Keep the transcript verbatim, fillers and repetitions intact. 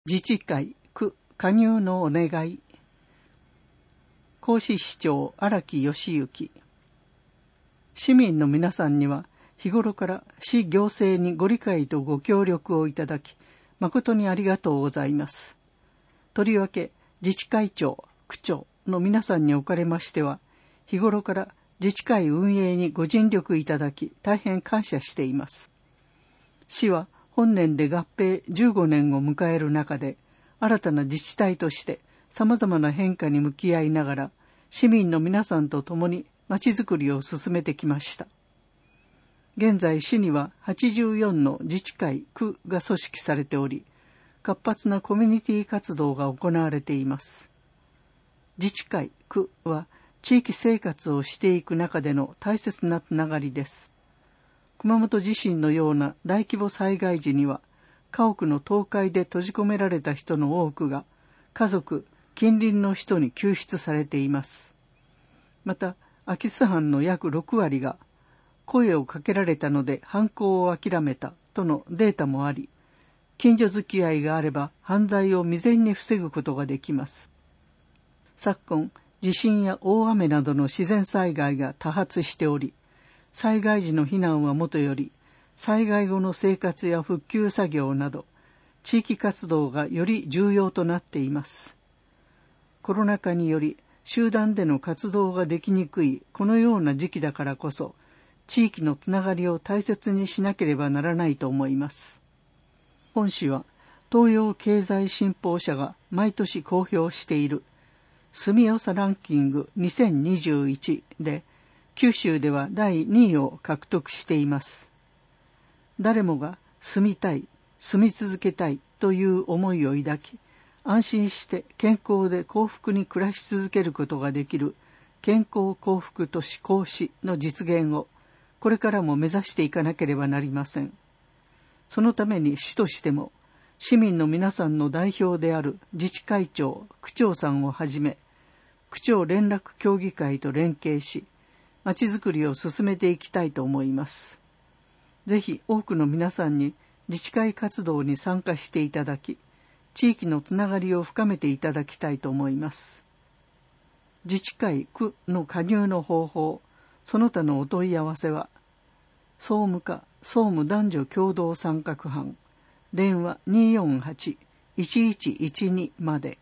自治会区加入のお願い。甲子市長荒木義行。市民の皆さんには日頃から市行政にご理解とご協力をいただき誠にありがとうございます。とりわけ自治会長区長の皆さんにおかれましては日頃から自治会運営にご尽力いただき大変感謝しています。市は本年で合併じゅうごねんを迎える中で新たな自治体として様々な変化に向き合いながら市民の皆さんと共にまちづくりを進めてきました。現在市にははちじゅうよんの自治会区が組織されており活発なコミュニティ活動が行われています。自治会区は地域生活をしていく中での大切なつながりです。熊本地震のような大規模災害時には家屋の倒壊で閉じ込められた人の多くが家族、近隣の人に救出されています。また空き巣犯の約ろくわりが声をかけられたので犯行を諦めたとのデータもあり、近所付き合いがあれば犯罪を未然に防ぐことができます。昨今、地震や大雨などの自然災害が多発しており、災害時の避難はもとより、災害後の生活や復旧作業など、地域活動がより重要となっています。コロナ禍により、集団での活動ができにくいこのような時期だからこそ、地域のつながりを大切にしなければならないと思います。本市は、東洋経済新報社が毎年公表している、住みよさランキングにせんにじゅういちで、九州ではだいにいを獲得しています。誰もが住みたい、住み続けたいという思いを抱き、安心して健康で幸福に暮らし続けることができる健康幸福都市甲子の実現をこれからも目指していかなければなりません。そのために市としても市民の皆さんの代表である自治会長、区長さんをはじめ、区長連絡協議会と連携し、まちづくりを進めていきたいと思います。ぜひ多くの皆さんに自治会活動に参加していただき、地域のつながりを深めていただきたいと思います。自治会区の加入の方法、その他のお問い合わせは、総務課総務男女共同参画班、電話 にーよんはち いちいちいちに まで。